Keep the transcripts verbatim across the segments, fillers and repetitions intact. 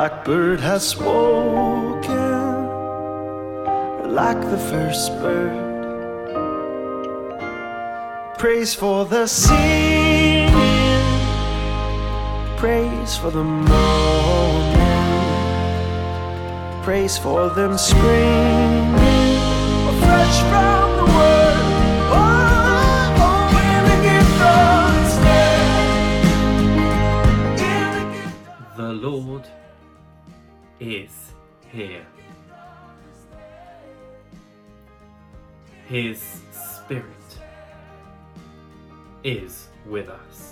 blackbird has spoken, like the first bird. Praise for the singing, praise for the morning, praise for them springing fresh from the word. Oh, oh, in the gift of The Lord is here. His Spirit is with us.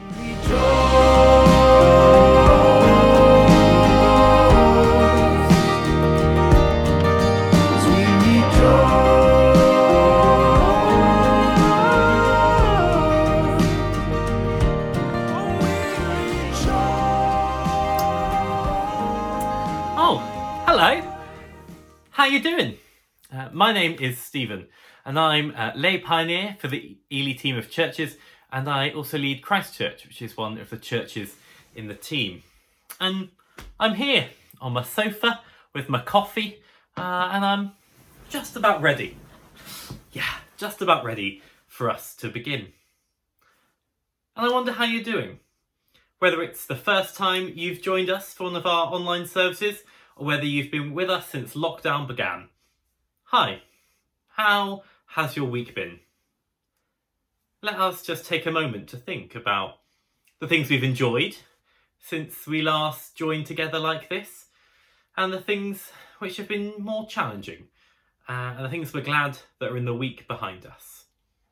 Oh, hello. How you doing? Uh, my name is Stephen, and I'm a lay pioneer for the Ely team of churches, and I also lead Christ Church, which is one of the churches in the team. And I'm here on my sofa with my coffee, uh, and I'm just about ready. Yeah, just about ready for us to begin. And I wonder how you're doing. Whether it's the first time you've joined us for one of our online services, or whether you've been with us since lockdown began. Hi, how has your week been? Let us just take a moment to think about the things we've enjoyed since we last joined together like this, and the things which have been more challenging, uh, and the things we're glad that are in the week behind us.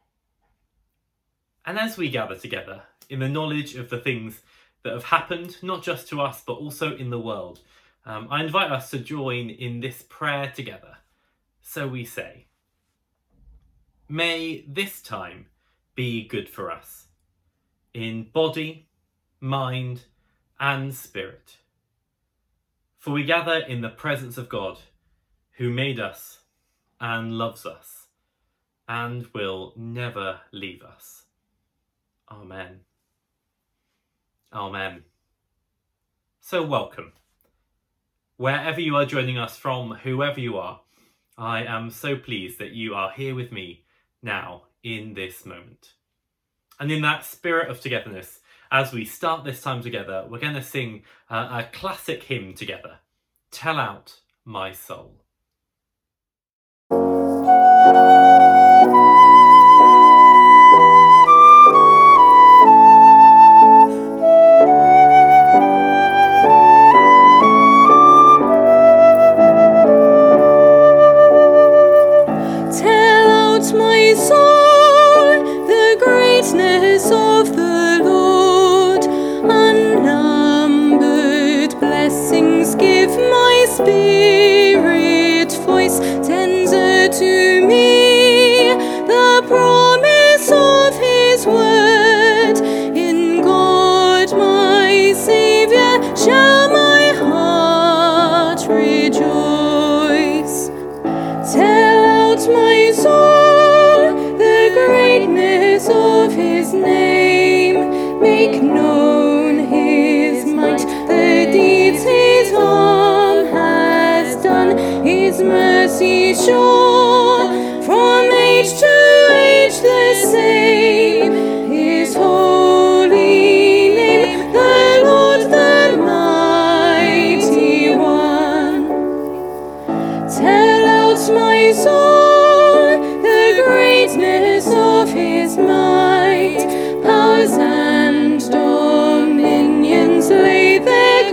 And as we gather together in the knowledge of the things that have happened, not just to us, but also in the world, um, I invite us to join in this prayer together. So we say, may this time be good for us, in body, mind, and spirit. For we gather in the presence of God, who made us and loves us, and will never leave us. Amen. Amen. So welcome. Wherever you are joining us from, whoever you are, I am so pleased that you are here with me now in this moment. And in that spirit of togetherness, as we start this time together, we're going to sing uh, a classic hymn together, Tell Out My Soul. Spirit voice tender to me the promise of his word. In God my Saviour shall my heart rejoice. Tell out my soul the greatness of his name, make known his might, the deeds his arm has done, his mercy sure, from age to age the same, his holy name, the Lord the mighty one. Tell out my soul the greatness of his might, powers and dominions lay their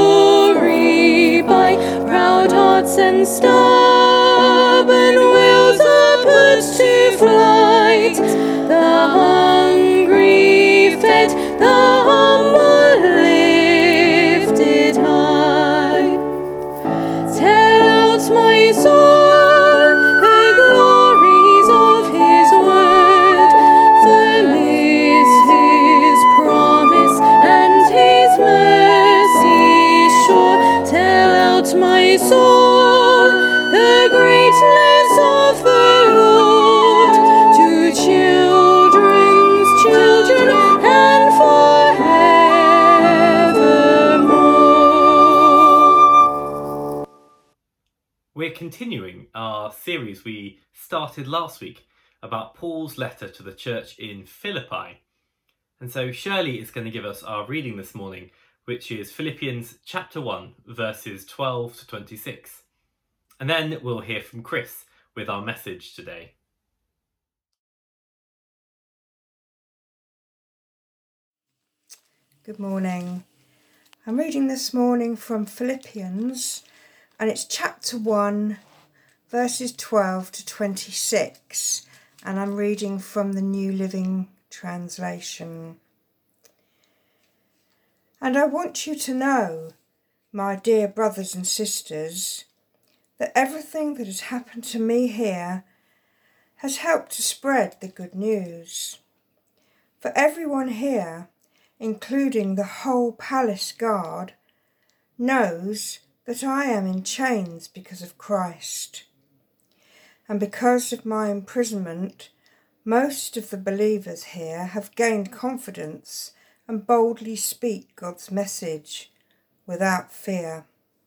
glory by, proud hearts and stubborn wills are put to flight, the hungry fed, the humble lifted high. Tell out my soul the glories of his word, firm is his promise and his mercy sure. Tell out my soul the greatness of the Lord, to children's children and forevermore. We're continuing our series we started last week about Paul's letter to the church in Philippi. And so Shirley is going to give us our reading this morning, which is Philippians chapter one, verses twelve to twenty-six. And then we'll hear from Chris with our message today. Good morning. I'm reading this morning from Philippians, and it's chapter one, verses twelve to twenty-six, and I'm reading from the New Living Translation. And I want you to know, my dear brothers and sisters, that everything that has happened to me here has helped to spread the good news. For everyone here, including the whole palace guard, knows that I am in chains because of Christ. And because of my imprisonment, most of the believers here have gained confidence and boldly speak God's message without fear.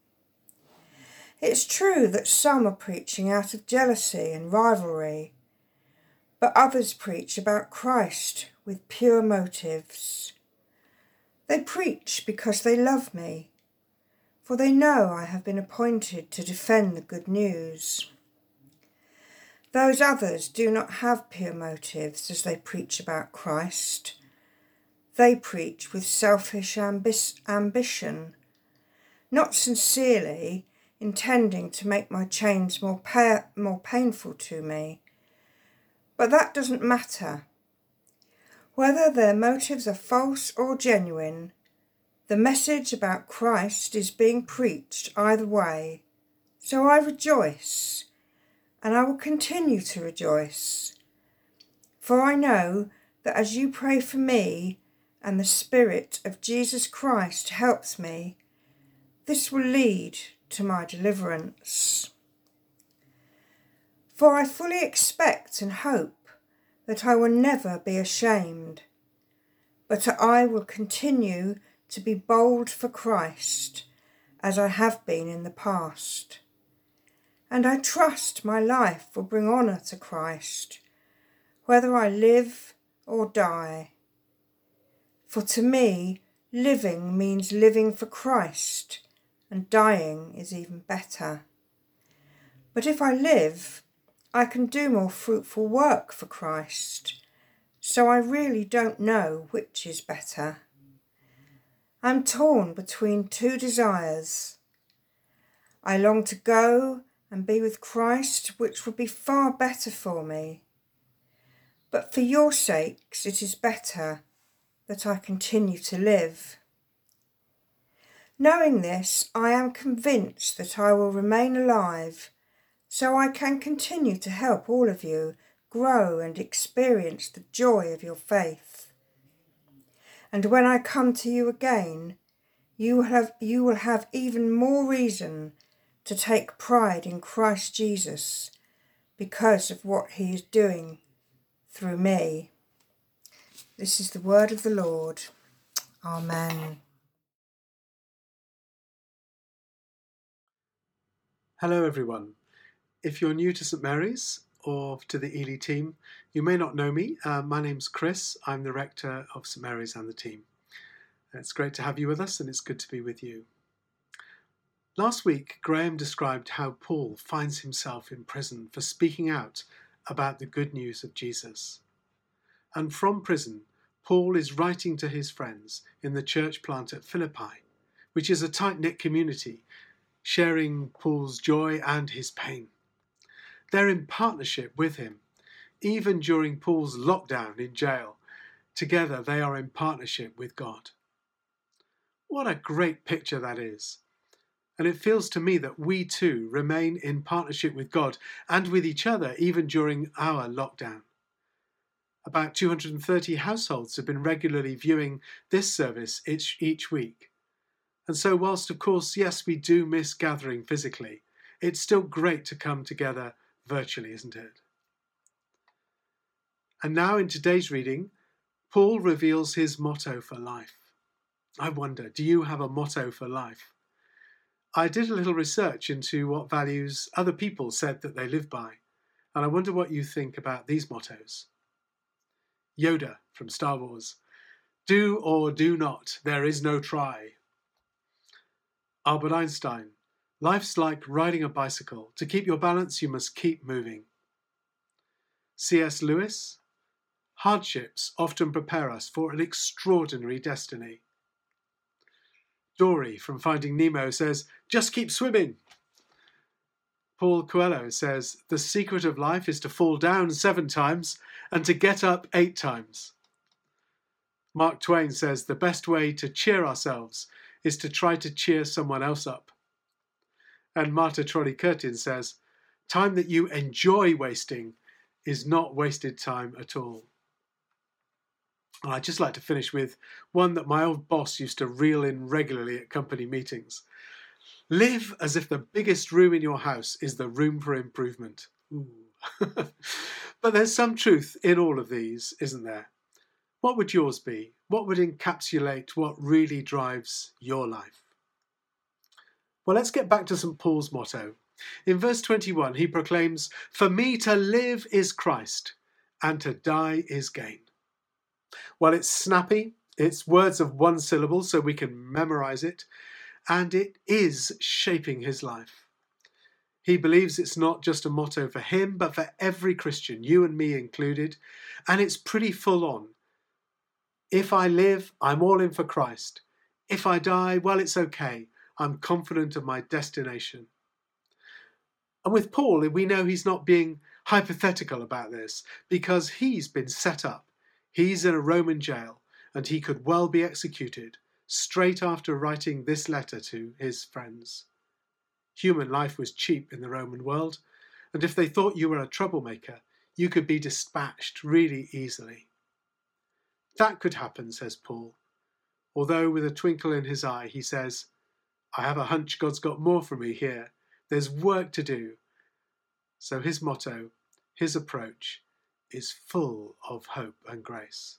It's true that some are preaching out of jealousy and rivalry, but others preach about Christ with pure motives. They preach because they love me, for they know I have been appointed to defend the good news. Those others do not have pure motives as they preach about Christ. They preach with selfish ambi- ambition, not sincerely intending to make my chains more, pa- more painful to me. But that doesn't matter. Whether their motives are false or genuine, the message about Christ is being preached either way. So I rejoice, and I will continue to rejoice. For I know that as you pray for me and the Spirit of Jesus Christ helps me, this will lead to my deliverance. For I fully expect and hope that I will never be ashamed, but I will continue to be bold for Christ, as I have been in the past. And I trust my life will bring honour to Christ, whether I live or die. For to me, living means living for Christ, and dying is even better. But if I live, I can do more fruitful work for Christ, so I really don't know which is better. I'm torn between two desires. I long to go and be with Christ, which would be far better for me. But for your sakes, it is better that I continue to live. Knowing this, I am convinced that I will remain alive, so I can continue to help all of you grow and experience the joy of your faith. And when I come to you again, you will have, you will have even more reason to take pride in Christ Jesus because of what he is doing through me. This is the word of the Lord. Amen. Hello everyone. If you're new to St Mary's or to the Ely team, you may not know me. Uh, my name's Chris. I'm the rector of St Mary's and the team. It's great to have you with us, and it's good to be with you. Last week, Graham described how Paul finds himself in prison for speaking out about the good news of Jesus. And from prison, Paul is writing to his friends in the church plant at Philippi, which is a tight-knit community, sharing Paul's joy and his pain. They're in partnership with him. Even during Paul's lockdown in jail, together they are in partnership with God. What a great picture that is. And it feels to me that we too remain in partnership with God and with each other even during our lockdown. About two hundred thirty households have been regularly viewing this service each, each week. And so whilst of course, yes, we do miss gathering physically, it's still great to come together virtually, isn't it? And now in today's reading, Paul reveals his motto for life. I wonder, do you have a motto for life? I did a little research into what values other people said that they live by, and I wonder what you think about these mottos. Yoda from Star Wars, do or do not, there is no try. Albert Einstein, life's like riding a bicycle. To keep your balance, you must keep moving. C S Lewis, hardships often prepare us for an extraordinary destiny. Dory from Finding Nemo says, just keep swimming. Paul Coelho says, the secret of life is to fall down seven times and to get up eight times. Mark Twain says, the best way to cheer ourselves is to try to cheer someone else up. And Marta Trolley-Curtin says, time that you enjoy wasting is not wasted time at all. And I'd just like to finish with one that my old boss used to reel in regularly at company meetings. Live as if the biggest room in your house is the room for improvement. Ooh. But there's some truth in all of these, isn't there? What would yours be? What would encapsulate what really drives your life? Well, let's get back to Saint Paul's motto. In verse twenty-one, he proclaims, for me to live is Christ, and to die is gain. Well, it's snappy, it's words of one syllable so we can memorize it, and it is shaping his life. He believes it's not just a motto for him, but for every Christian, you and me included, and it's pretty full on. If I live, I'm all in for Christ. If I die, well, it's okay. I'm confident of my destination. And with Paul, we know he's not being hypothetical about this because he's been set up. He's in a Roman jail and he could well be executed straight after writing this letter to his friends. Human life was cheap in the Roman world, and if they thought you were a troublemaker, you could be dispatched really easily. That could happen, says Paul, although with a twinkle in his eye he says, I have a hunch God's got more for me here. There's work to do. So his motto, his approach, is full of hope and grace.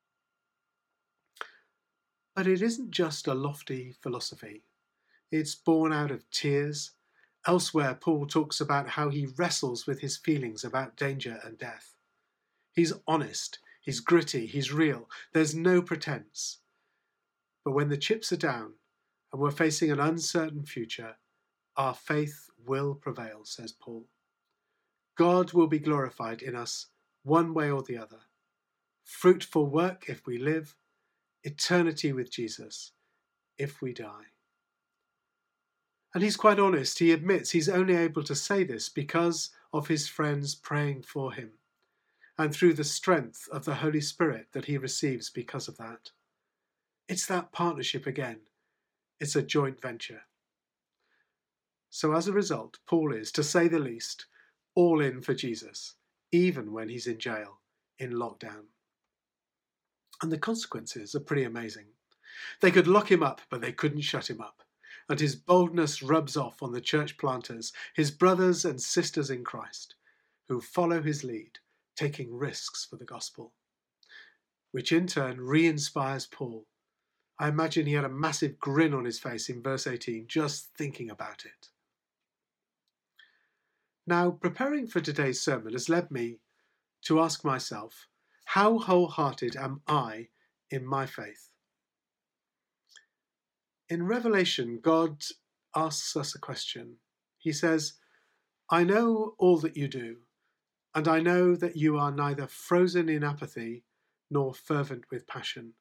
But it isn't just a lofty philosophy. It's born out of tears. Elsewhere, Paul talks about how he wrestles with his feelings about danger and death. He's honest, he's gritty, he's real. There's no pretense. But when the chips are down and we're facing an uncertain future, our faith will prevail, says Paul. God will be glorified in us one way or the other. Fruitful work if we live, eternity with Jesus if we die. And he's quite honest. He admits he's only able to say this because of his friends praying for him and through the strength of the Holy Spirit that he receives because of that. It's that partnership again. It's a joint venture. So as a result, Paul is, to say the least, all in for Jesus, even when he's in jail, in lockdown. And the consequences are pretty amazing. They could lock him up, but they couldn't shut him up. And his boldness rubs off on the church planters, his brothers and sisters in Christ, who follow his lead, taking risks for the gospel, which in turn re-inspires Paul. I imagine he had a massive grin on his face in verse eighteen, just thinking about it. Now, preparing for today's sermon has led me to ask myself, how wholehearted am I in my faith? In Revelation, God asks us a question. He says, I know all that you do, and I know that you are neither frozen in apathy nor fervent with passion.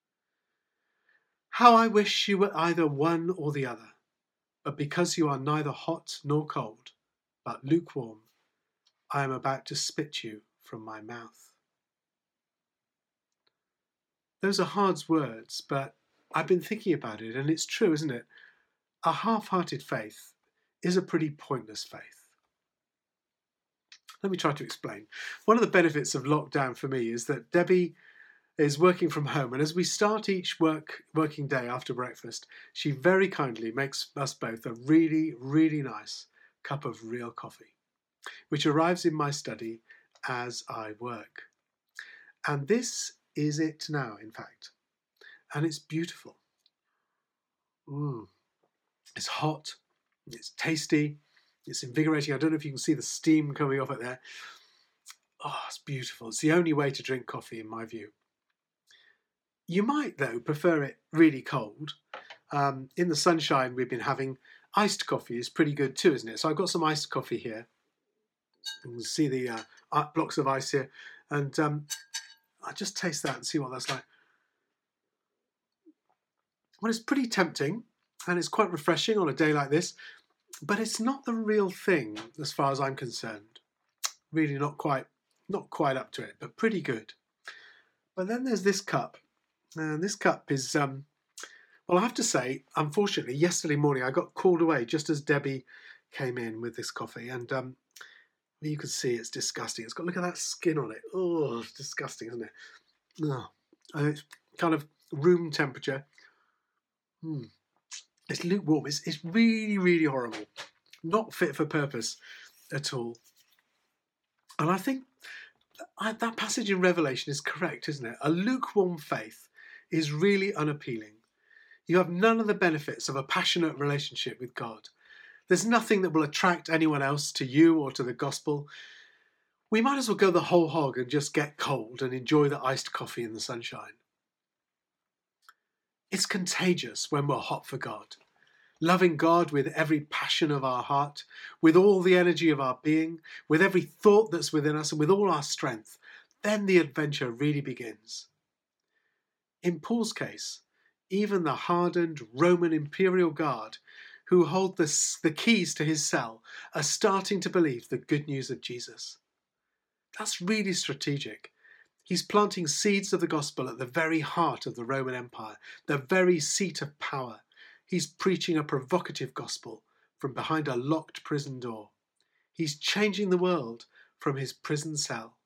How I wish you were either one or the other, but because you are neither hot nor cold, but lukewarm, I am about to spit you from my mouth. Those are hard words, but I've been thinking about it, and it's true, isn't it? A half-hearted faith is a pretty pointless faith. Let me try to explain. One of the benefits of lockdown for me is that Debbie is working from home, and as we start each work working day after breakfast, she very kindly makes us both a really, really nice cup of real coffee, which arrives in my study as I work. And this is it now, in fact. And it's beautiful. Mm. It's hot, It's tasty. It's invigorating. I don't know if you can see the steam coming off it there. Oh, it's beautiful. It's the only way to drink coffee, in my view. You might, though, prefer it really cold. Um, in the sunshine, we've been having iced coffee. Is pretty good too, isn't it? So I've got some iced coffee here. You can see the uh, blocks of ice here. And um, I'll just taste that and see what that's like. Well, it's pretty tempting, and it's quite refreshing on a day like this. But it's not the real thing, as far as I'm concerned. Really not quite, not quite up to it, but pretty good. But then there's this cup. And this cup is, um, well, I have to say, unfortunately, yesterday morning I got called away just as Debbie came in with this coffee. And um, you can see it's disgusting. It's got, look at that skin on it. Oh, it's disgusting, isn't it? Oh, and it's kind of room temperature. Mm. It's lukewarm. It's, it's really, really horrible. Not fit for purpose at all. And I think I, that passage in Revelation is correct, isn't it? A lukewarm faith is really unappealing. You have none of the benefits of a passionate relationship with God. There's nothing that will attract anyone else to you or to the gospel. We might as well go the whole hog and just get cold and enjoy the iced coffee in the sunshine. It's contagious when we're hot for God, loving God with every passion of our heart, with all the energy of our being, with every thought that's within us, and with all our strength. Then the adventure really begins. In Paul's case, even the hardened Roman imperial guard who hold the, the keys to his cell are starting to believe the good news of Jesus. That's really strategic. He's planting seeds of the gospel at the very heart of the Roman Empire, the very seat of power. He's preaching a provocative gospel from behind a locked prison door. He's changing the world from his prison cell.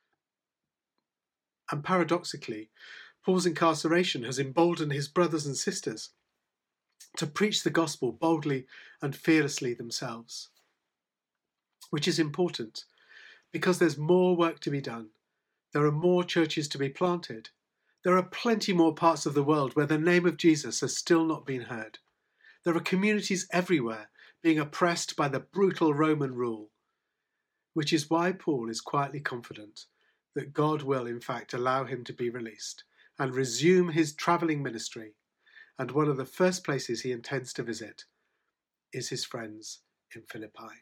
And paradoxically, Paul's incarceration has emboldened his brothers and sisters to preach the gospel boldly and fearlessly themselves, which is important because there's more work to be done. There are more churches to be planted. There are plenty more parts of the world where the name of Jesus has still not been heard. There are communities everywhere being oppressed by the brutal Roman rule, which is why Paul is quietly confident that God will in fact allow him to be released and resume his travelling ministry. And one of the first places he intends to visit is his friends in Philippi.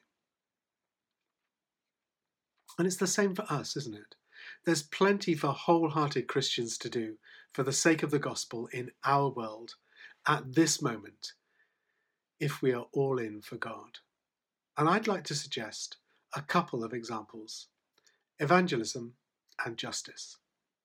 And it's the same for us, isn't it? There's plenty for wholehearted Christians to do for the sake of the gospel in our world at this moment, if we are all in for God. And I'd like to suggest a couple of examples: evangelism and justice.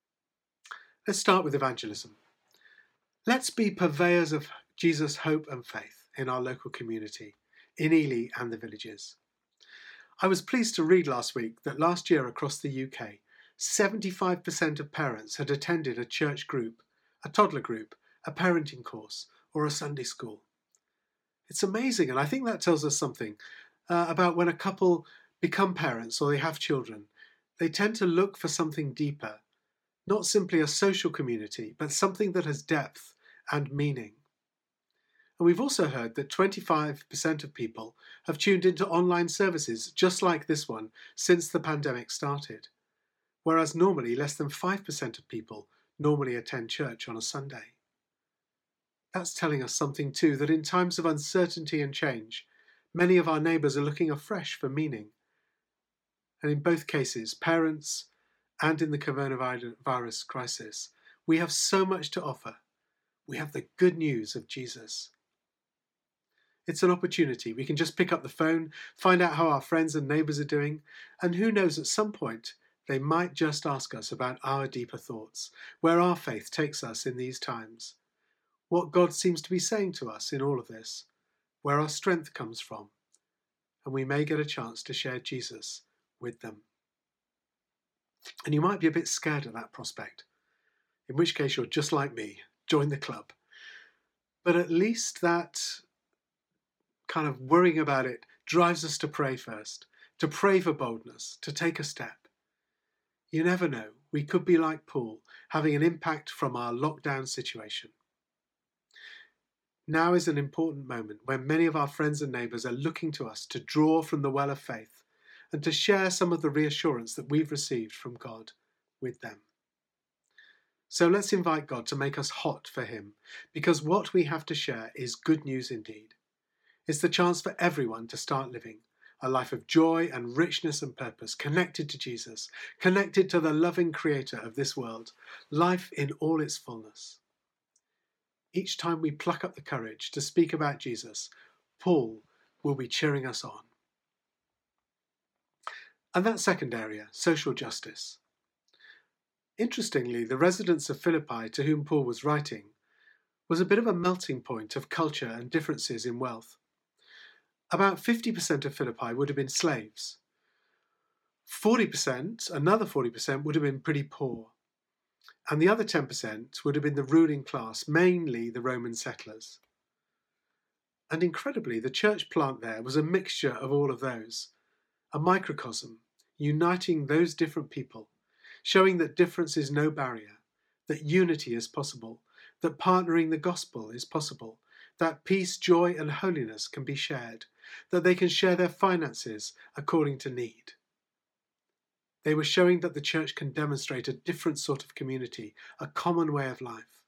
Let's start with evangelism. Let's be purveyors of Jesus' hope and faith in our local community, in Ely and the villages. I was pleased to read last week that last year across the U K, seventy-five percent of parents had attended a church group, a toddler group, a parenting course, or a Sunday school. It's amazing, and I think that tells us something uh, about when a couple become parents or they have children. They tend to look for something deeper, not simply a social community, but something that has depth and meaning. And we've also heard that twenty-five percent of people have tuned into online services just like this one since the pandemic started, whereas normally less than five percent of people normally attend church on a Sunday. That's telling us something too, that in times of uncertainty and change, many of our neighbours are looking afresh for meaning. And in both cases, parents and in the coronavirus crisis, we have so much to offer. We have the good news of Jesus. It's an opportunity. We can just pick up the phone, find out how our friends and neighbours are doing, and who knows, at some point, they might just ask us about our deeper thoughts, where our faith takes us in these times, what God seems to be saying to us in all of this, where our strength comes from, and we may get a chance to share Jesus with them. And you might be a bit scared at that prospect, in which case you're just like me, join the club. But at least that kind of worrying about it drives us to pray first, to pray for boldness, to take a step. You never know, we could be like Paul, having an impact from our lockdown situation. Now is an important moment when many of our friends and neighbours are looking to us to draw from the well of faith and to share some of the reassurance that we've received from God with them. So let's invite God to make us hot for him, because what we have to share is good news indeed. It's the chance for everyone to start living a life of joy and richness and purpose, connected to Jesus, connected to the loving creator of this world, life in all its fullness. Each time we pluck up the courage to speak about Jesus, Paul will be cheering us on. And that second area, social justice. Interestingly, the residents of Philippi to whom Paul was writing was a bit of a melting point of culture and differences in wealth. About fifty percent of Philippi would have been slaves. forty percent, another forty percent, would have been pretty poor. And the other ten percent would have been the ruling class, mainly the Roman settlers. And incredibly, the church plant there was a mixture of all of those, a microcosm, uniting those different people, showing that difference is no barrier, that unity is possible, that partnering the gospel is possible, that peace, joy and holiness can be shared, that they can share their finances according to need. They were showing that the church can demonstrate a different sort of community, a common way of life.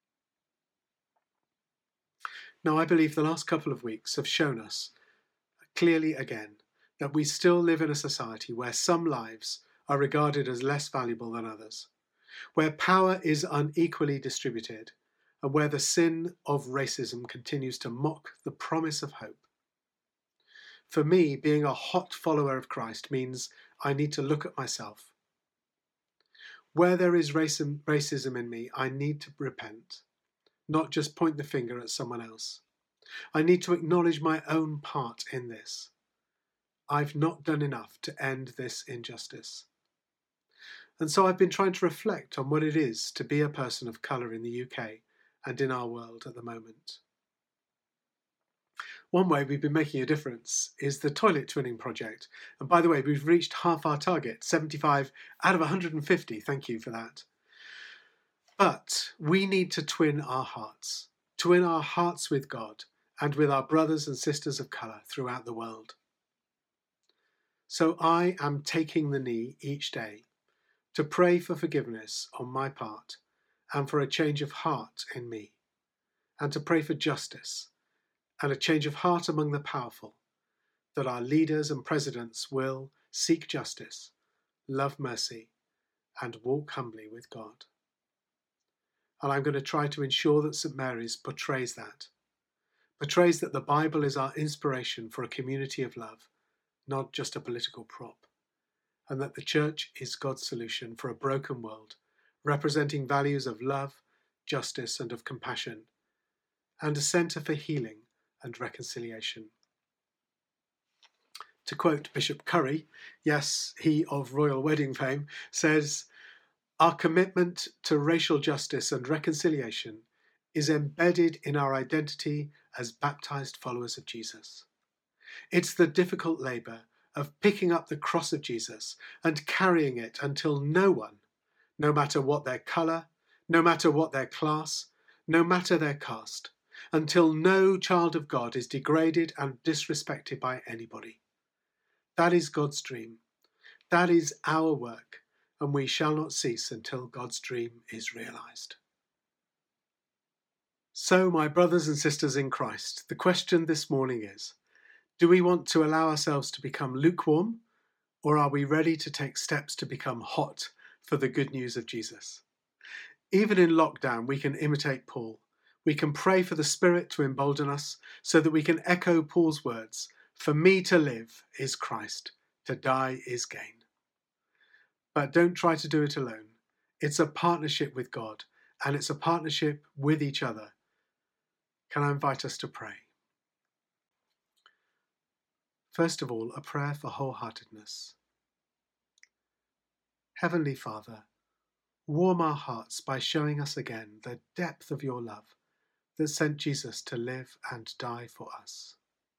Now, I believe the last couple of weeks have shown us clearly again that we still live in a society where some lives are regarded as less valuable than others, where power is unequally distributed, and where the sin of racism continues to mock the promise of hope. For me, being a hot follower of Christ means I need to look at myself. Where there is racism, racism in me, I need to repent, not just point the finger at someone else. I need to acknowledge my own part in this. I've not done enough to end this injustice. And so I've been trying to reflect on what it is to be a person of colour in the U K and in our world at the moment. One way we've been making a difference is the toilet twinning project. And by the way, we've reached half our target, seventy-five out of one hundred fifty. Thank you for that. But we need to twin our hearts, twin our hearts with God and with our brothers and sisters of colour throughout the world. So I am taking the knee each day to pray for forgiveness on my part and for a change of heart in me, and to pray for justice and a change of heart among the powerful, that our leaders and presidents will seek justice, love mercy, and walk humbly with God. And I'm going to try to ensure that St Mary's portrays that, portrays that the Bible is our inspiration for a community of love, not just a political prop, and that the Church is God's solution for a broken world, representing values of love, justice, and of compassion, and a centre for healing and reconciliation. To quote Bishop Curry, yes, he of royal wedding fame, says, "Our commitment to racial justice and reconciliation is embedded in our identity as baptised followers of Jesus. It's the difficult labour of picking up the cross of Jesus and carrying it until no one, no matter what their colour, no matter what their class, no matter their caste, until no child of God is degraded and disrespected by anybody. That is God's dream. That is our work, and we shall not cease until God's dream is realised." So, my brothers and sisters in Christ, the question this morning is, do we want to allow ourselves to become lukewarm, or are we ready to take steps to become hot for the good news of Jesus? Even in lockdown, we can imitate Paul. We can pray for the Spirit to embolden us so that we can echo Paul's words, "For me to live is Christ, to die is gain." But don't try to do it alone. It's a partnership with God, and it's a partnership with each other. Can I invite us to pray? First of all, a prayer for wholeheartedness. Heavenly Father, warm our hearts by showing us again the depth of your love that sent Jesus to live and die for us.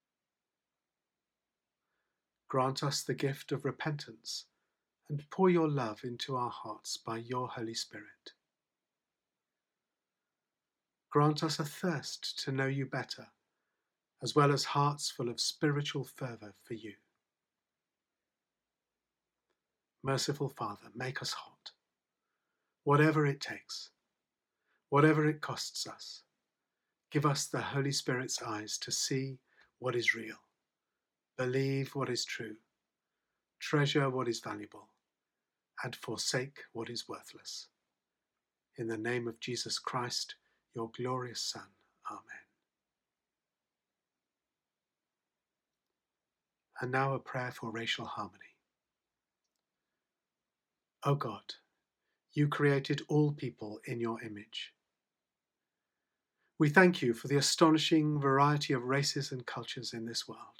Grant us the gift of repentance and pour your love into our hearts by your Holy Spirit. grant us a thirst to know you better, as well as hearts full of spiritual fervour for you. Merciful Father, make us hot, whatever it takes, whatever it costs us. Give us the Holy Spirit's eyes to see what is real, believe what is true, treasure what is valuable, and forsake what is worthless. In the name of Jesus Christ, your glorious Son. Amen. And now a prayer for racial harmony. O God, you created all people in your image. We thank you for the astonishing variety of races and cultures in this world.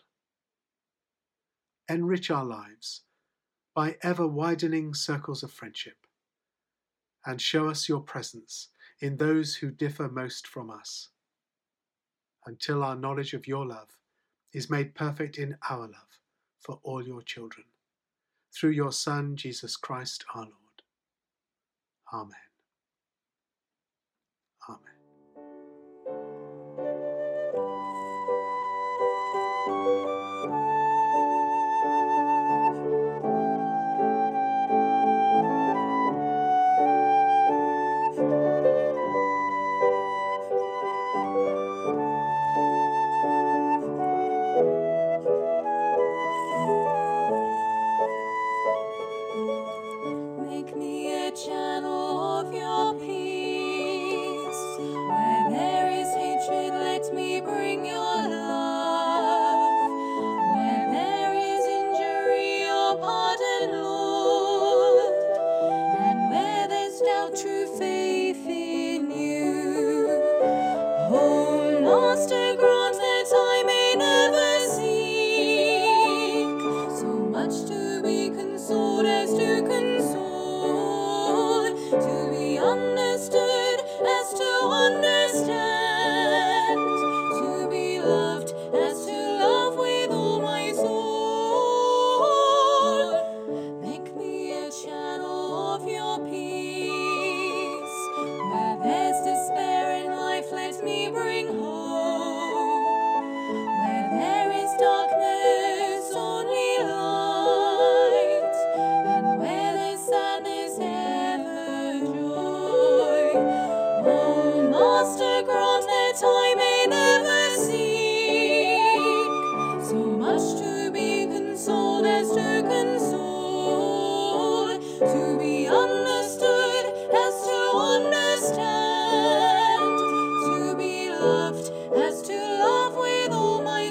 Enrich our lives by ever-widening circles of friendship, and show us your presence in those who differ most from us, until our knowledge of your love is made perfect in our love for all your children. Through your Son, Jesus Christ our Lord. Amen. Amen. Make me a channel of your peace. Where there is hatred, let me bring your love. Where there is injury, your pardon, Lord. And where there's doubt, true faith in you. Oh, Master, grant that I may never seek so much to be consoled as to console, to be understood as to understand, to be loved as to love with all my soul. Make me a channel of your peace. Where there's despair in life, let me bring hope. Where there is darkness, only light. And where there's sadness, ever joy. Oh, Master, grant that I may never seek so much to be consoled as to console, to be understood as to understand, to be loved as to love with all my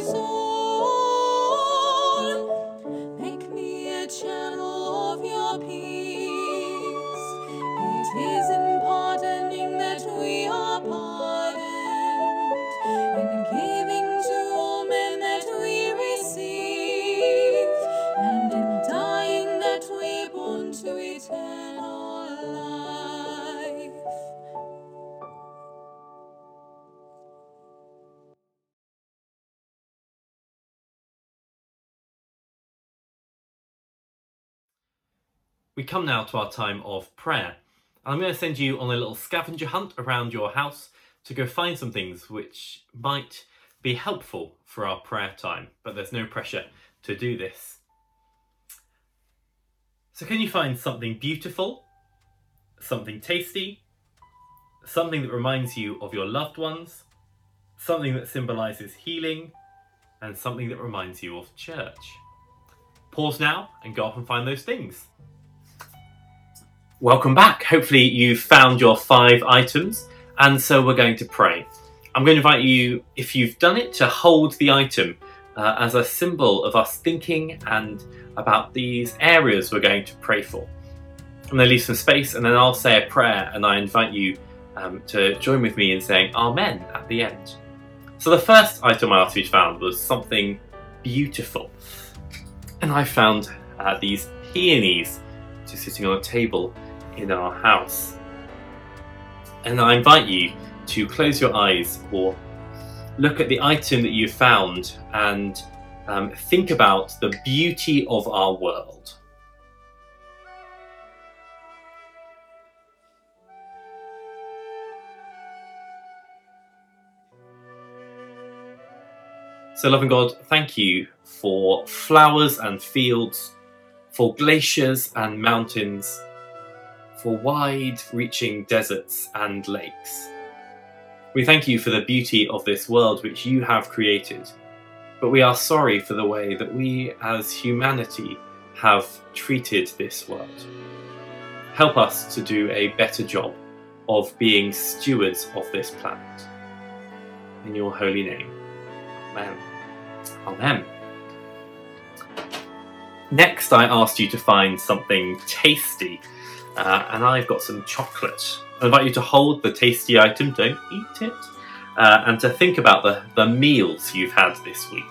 soul. Make me a channel of your peace. It is in pardoning that we are pardoned, in giving to all men that we receive, and in dying that we born to eternal life. We come now to our time of prayer. And I'm going to send you on a little scavenger hunt around your house to go find some things which might be helpful for our prayer time, but there's no pressure to do this. So can you find something beautiful, something tasty, something that reminds you of your loved ones, something that symbolises healing, and something that reminds you of church? Pause now and go off and find those things. Welcome back. Hopefully you've found your five items, and so we're going to pray. I'm going to invite you, if you've done it, to hold the item uh, as a symbol of us thinking and about these areas we're going to pray for. I'm going to leave some space, and then I'll say a prayer, and I invite you um, to join with me in saying Amen at the end. So the first item I asked you to found was something beautiful, and I found uh, these peonies just sitting on a table in our house. And I invite you to close your eyes or look at the item that you've found and um, think about the beauty of our world. So, loving God, thank you for flowers and fields, for glaciers and mountains, for wide-reaching deserts and lakes. We thank you for the beauty of this world which you have created, but we are sorry for the way that we as humanity have treated this world. Help us to do a better job of being stewards of this planet. In your holy name. Amen. Amen. Next, I asked you to find something tasty, uh, and I've got some chocolate. I invite you to hold the tasty item, don't eat it, uh, and to think about the, the meals you've had this week.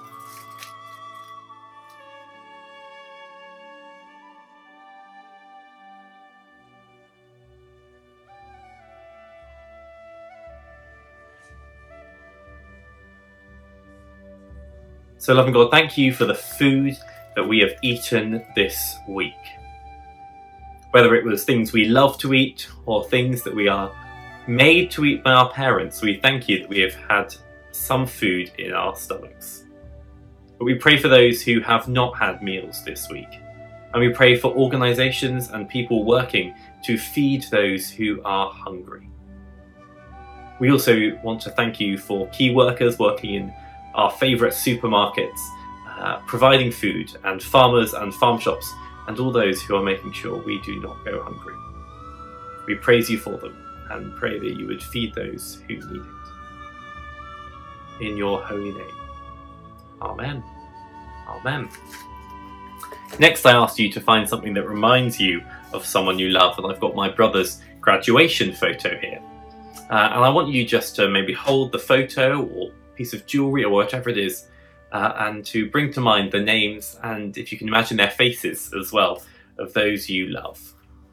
So, loving God, thank you for the food that we have eaten this week. Whether it was things we love to eat or things that we are made to eat by our parents, we thank you that we have had some food in our stomachs. But we pray for those who have not had meals this week. And we pray for organisations and people working to feed those who are hungry. We also want to thank you for key workers working in our favourite supermarkets, uh, providing food, and farmers and farm shops, and all those who are making sure we do not go hungry. We praise you for them and pray that you would feed those who need it. In your holy name. Amen. Amen. Next, I asked you to find something that reminds you of someone you love, and I've got my brother's graduation photo here. Uh, and I want you just to maybe hold the photo or piece of jewellery or whatever it is, uh, and to bring to mind the names, and if you can imagine their faces as well, of those you love.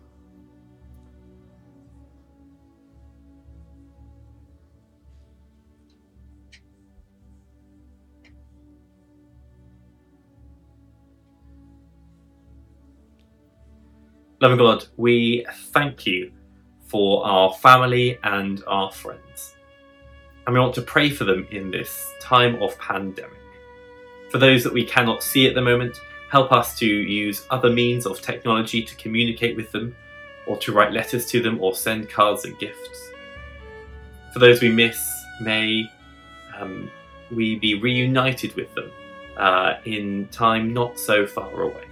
Loving God, we thank you for our family and our friends. And we want to pray for them in this time of pandemic. For those that we cannot see at the moment, help us to use other means of technology to communicate with them, or to write letters to them, or send cards and gifts. For those we miss, may um, we be reunited with them uh, in time not so far away.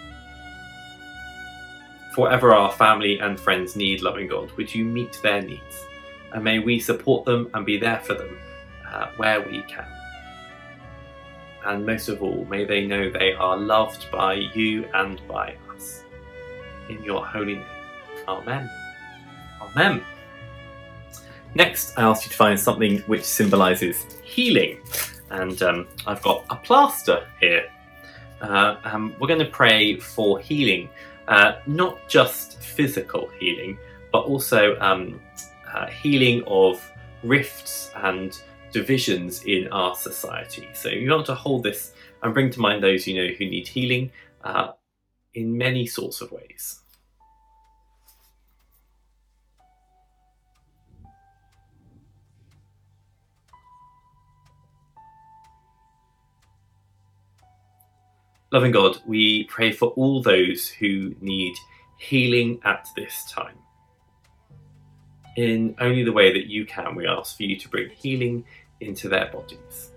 For whatever our family and friends need, loving God, would you meet their needs? And may we support them and be there for them uh, where we can. And most of all, may they know they are loved by you and by us. In your holy name. Amen. Amen. Next, I asked you to find something which symbolises healing. And um, I've got a plaster here. Uh, um, we're going to pray for healing, uh, not just physical healing, but also um, Uh, healing of rifts and divisions in our society. So you want to hold this and bring to mind those you know who need healing uh, in many sorts of ways. Loving God, we pray for all those who need healing at this time. In only the way that you can, we ask for you to bring healing into their bodies.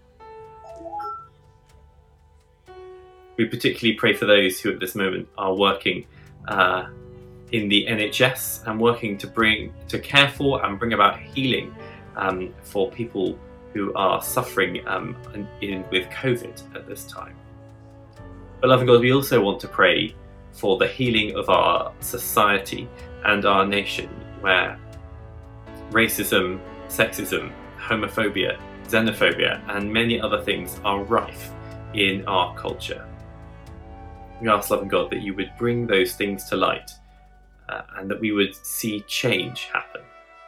We particularly pray for those who at this moment are working uh, in the N H S and working to bring, to care for and bring about healing um, for people who are suffering um, in, in, with COVID at this time. But loving God, we also want to pray for the healing of our society and our nation, where racism, sexism, homophobia, xenophobia, and many other things are rife in our culture. We ask, loving God, that you would bring those things to light uh, and that we would see change happen.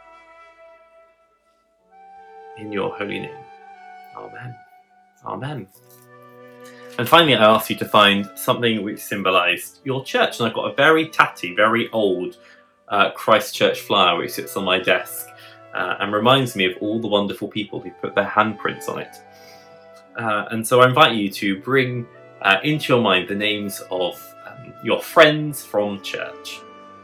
In your holy name. Amen. Amen. And finally, I asked you to find something which symbolised your church. And I've got a very tatty, very old uh, Christ Church flyer which sits on my desk uh, and reminds me of all the wonderful people who put their handprints on it. Uh, and so I invite you to bring uh, into your mind the names of um, your friends from church.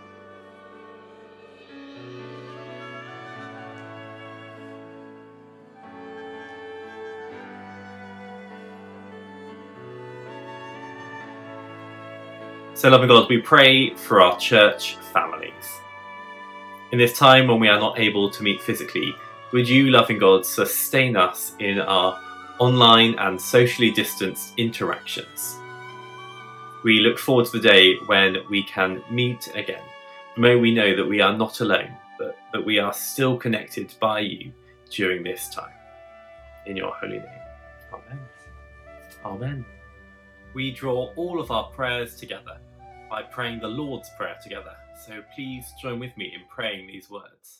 So, loving God, we pray for our church families. In this time when we are not able to meet physically, would you, loving God, sustain us in our online and socially distanced interactions? We look forward to the day when we can meet again. May we know that we are not alone, but that we are still connected by you during this time. In your holy name. Amen. Amen. We draw all of our prayers together by praying the Lord's Prayer together. So please join with me in praying these words.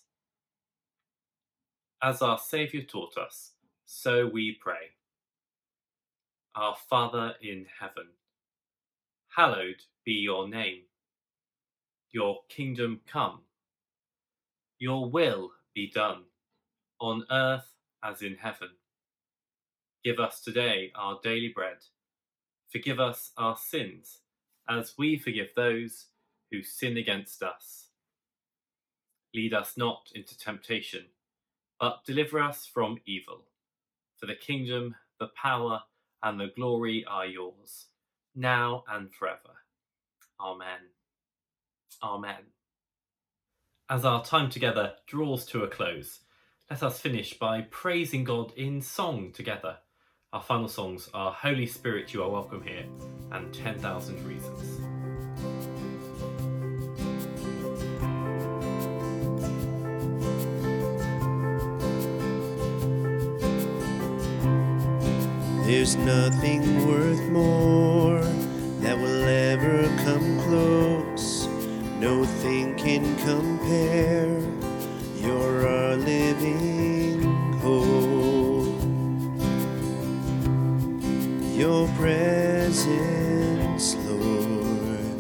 As our Saviour taught us, so we pray. Our Father in heaven, hallowed be your name. Your kingdom come. Your will be done, on earth as in heaven. Give us today our daily bread. Forgive us our sins, as we forgive those who sin against us. Lead us not into temptation, but deliver us from evil. For the kingdom, the power, and the glory are yours, now and forever. Amen. Amen. As our time together draws to a close, let us finish by praising God in song together. Our final songs are Holy Spirit, You Are Welcome Here, and ten thousand Reasons. There's nothing worth more that will ever come close. No thing can compare. You're our living hope. Your presence, Lord.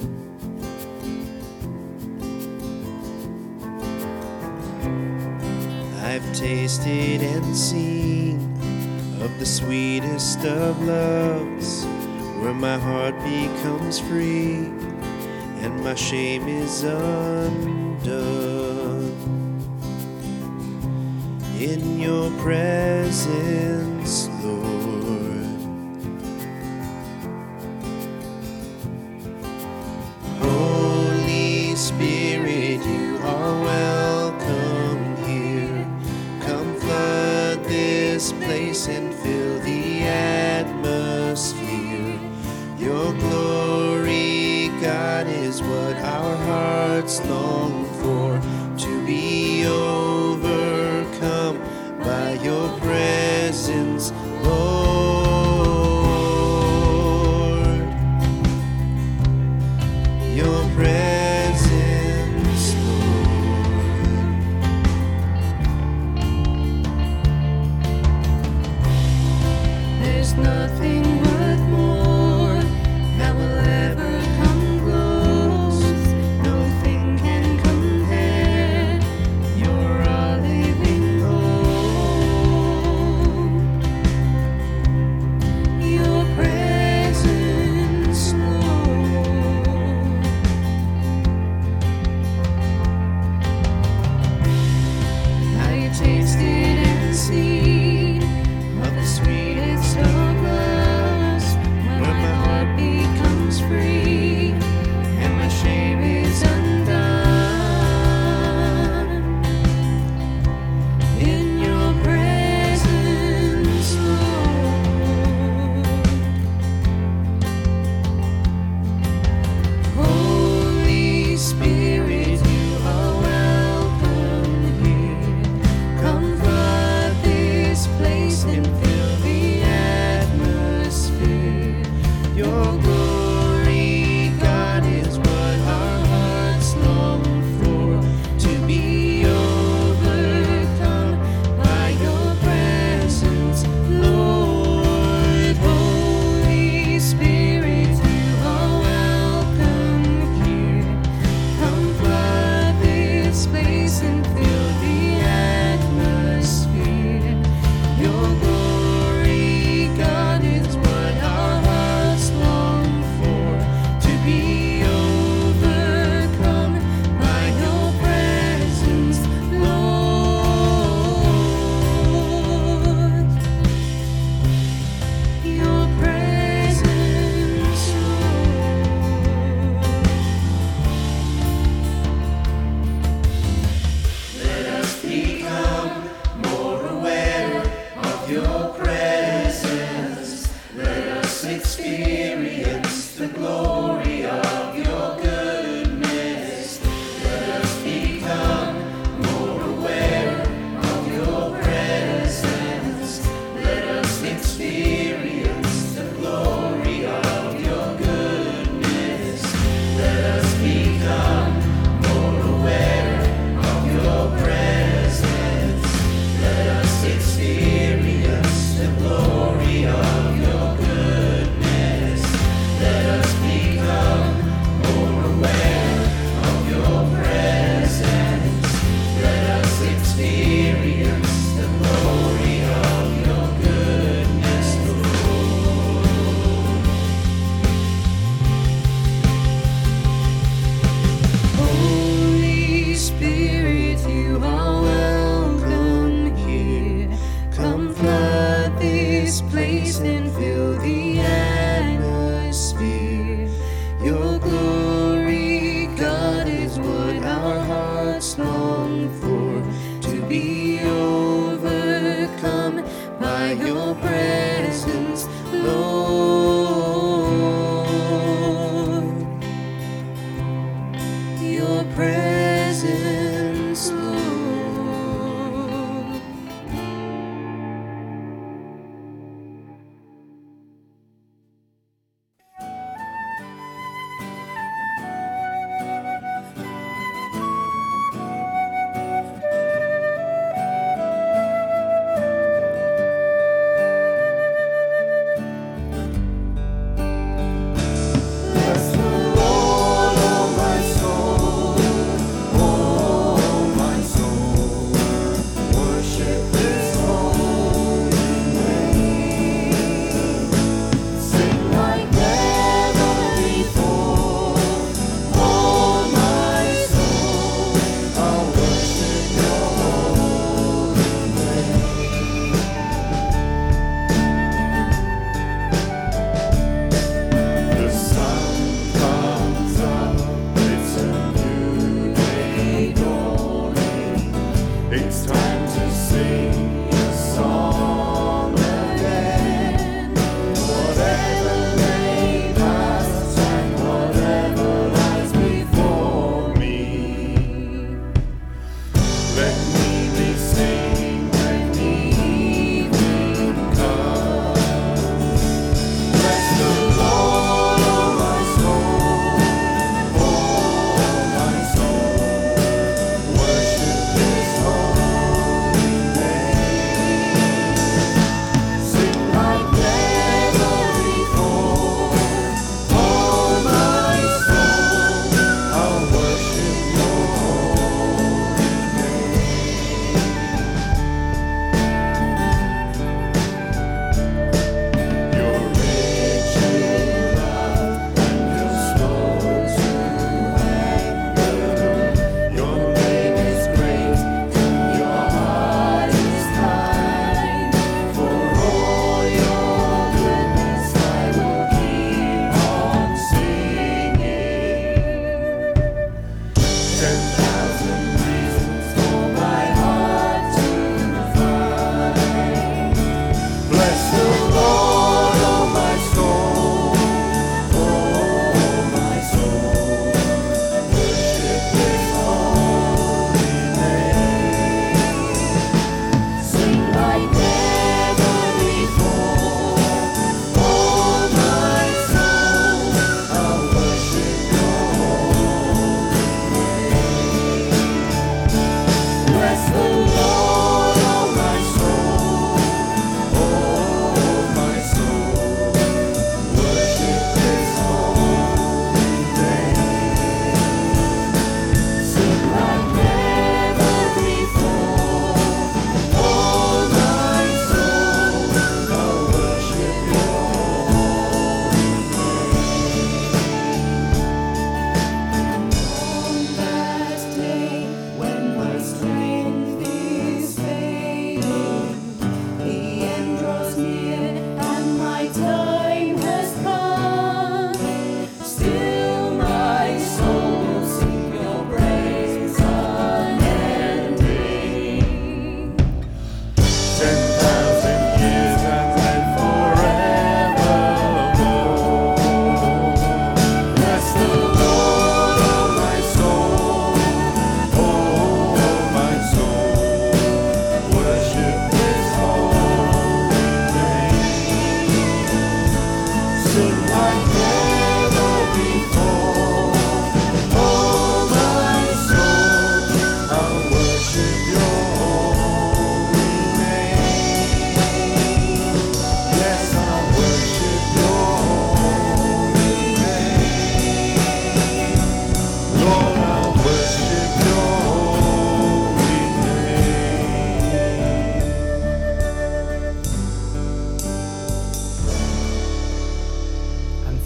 I've tasted and seen of the sweetest of loves, where my heart becomes free and my shame is undone. In your presence, Lord. Holy Spirit, you are welcome here. Come flood this place and fill the atmosphere. Your glory, God, is what our hearts long for, to be overcome by your presence, Lord. Your presence, Lord. There's nothing worth more that will ever come close. Nothing can come experience the glory of your goodness. Let us become more aware of your presence. Let us experience the glory of your goodness. Let us become more aware of your presence. Let us experience the glory of your goodness. Let us be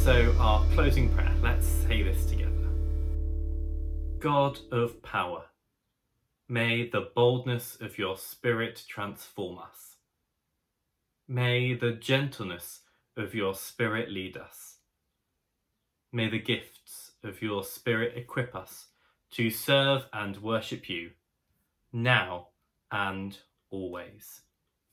so our closing prayer, let's say this together. God of power, may the boldness of your Spirit transform us. May the gentleness of your Spirit lead us. May the gifts of your Spirit equip us to serve and worship you, now and always.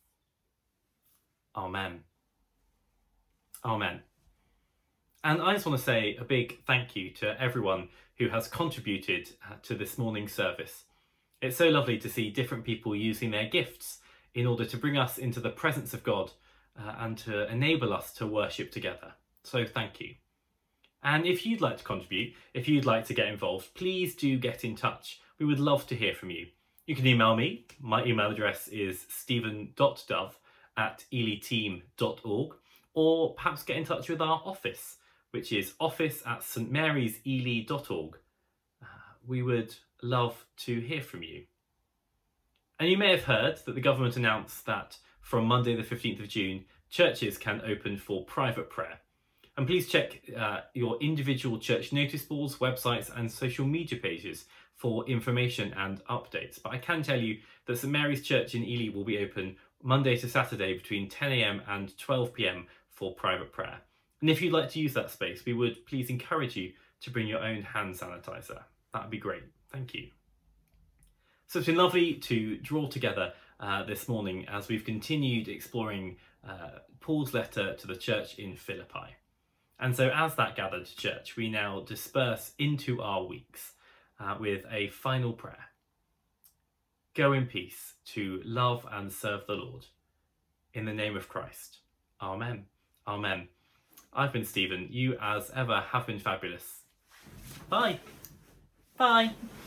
Amen. Amen. And I just want to say a big thank you to everyone who has contributed uh, to this morning's service. It's so lovely to see different people using their gifts in order to bring us into the presence of God uh, and to enable us to worship together. So thank you. And if you'd like to contribute, if you'd like to get involved, please do get in touch. We would love to hear from you. You can email me. My email address is stephen dot dove at ely team dot org, or perhaps get in touch with our office, which is office at s t marys ely dot org. Uh, we would love to hear from you. And you may have heard that the government announced that from Monday the fifteenth of June, churches can open for private prayer. And please check uh, your individual church notice boards, websites and social media pages for information and updates. But I can tell you that St Mary's Church in Ely will be open Monday to Saturday between ten a m and twelve p m for private prayer. And if you'd like to use that space, we would please encourage you to bring your own hand sanitizer. That would be great. Thank you. So it's been lovely to draw together uh, this morning as we've continued exploring uh, Paul's letter to the church in Philippi. And so as that gathered church, we now disperse into our weeks uh, with a final prayer. Go in peace to love and serve the Lord. In the name of Christ. Amen. Amen. I've been Stephen. You, as ever, have been fabulous. Bye. Bye.